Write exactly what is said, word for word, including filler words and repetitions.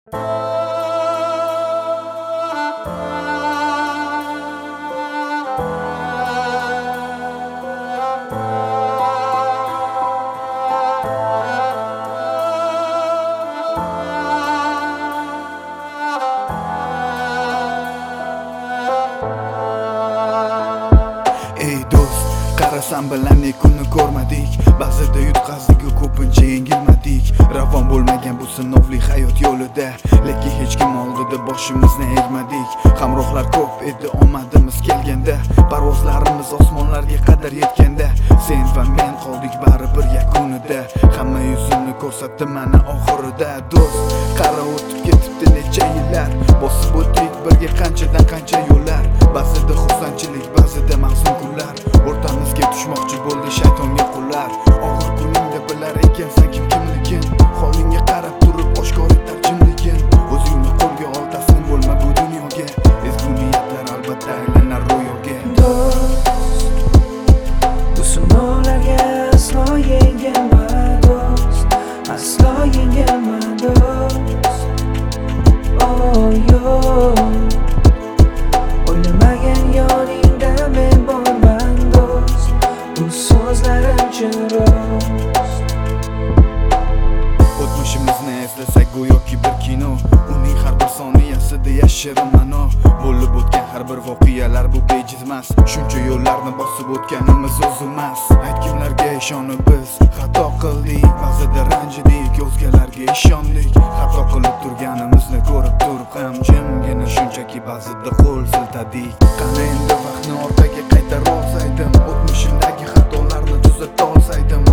Ey do'st, qarasam bilan kunni ko'rmadik. Ba'zida yutqazdik-ku ko'pincha yengilmadik. Ravon bo'lmagan bu sinovli hayot yo'lida, lekin hech kim oldida boshimizni egmadik. Hamrohlar ko'p edi omadimiz kelganda, parvozlarimiz osmonlarga qadar yetganda, sen va men qoldik baribir yakunida. Hamma yuzini ko'rsatdi mana oxirida. Do'st, qara o'tib ketibdi necha yillar, bosib o'tdik birga qanchadan qancha yo'llar. Ba'zida xursandchilik, ba'zida mahzun kunlar, o'rtamizga tushmoqchi bo'ldi shaytonga qullar. Og'ir kuningda bilar ekansan kim kimligin, holingga qarab turib oshkor etar jimligin. O'zingni qo'lga ol, taslim bo'lma bu dunyoga, ezgu niyatlar albatta aylanar ro'yoga. Do'st, bu sinovlarga aslo yengilma do'st, aslo yengilma do'st. Oh yo'q, o'ylamagan yoningda men borman do'st, bu so'zlarim chin rost. O'tmishimizni eslasak go'yoki bir kino, uning har bir soniyasida yashirin ma'no. Bo'lib o'tgan har bir voqealar bu bejizmas, shuncha yo'llarni bosib o'tganimiz o'zimiz. Aytganlarga ishonib biz xato qildik, ba'zida ranjidik, o'zgalarga ishondik. Xato qilib turganimizni ko'rib turib ham jimgina shunchaki ba'zida qo'l siltadik. Qani endi vaqtni orqaga qaytara olsaydim, o'tmishimdagi xatolarni tuzata olsaydim,